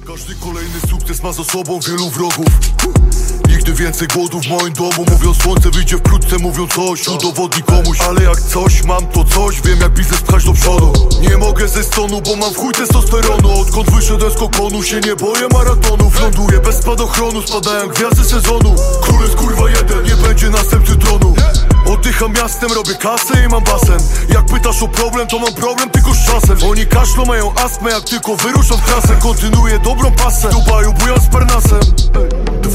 Każdy kolejny sukces ma za sobą wielu wrogów. Nigdy więcej głodu w moim domu. Mówią słońce wyjdzie wkrótce, mówią coś udowodni komuś. Ale jak coś mam to coś, wiem jak biznes pchać do przodu. Nie mogę ze stonu, bo mam w chuj testosteronu. Odkąd wyszedłem z kokonu się nie boję maratonów. Ląduję bez spadochronu, spadają gwiazdy sezonu. Król jest kurwa jeden, nie będzie następcy tronu. Oddycham miastem, robię kasę i mam basen. Jak pytasz o problem, to mam problem tylko z czasem. Oni kaszlą, mają astmę, jak tylko wyruszam w trasę. Kontynuuję dobrą pasę, w Dubaju bujam z Parnasem.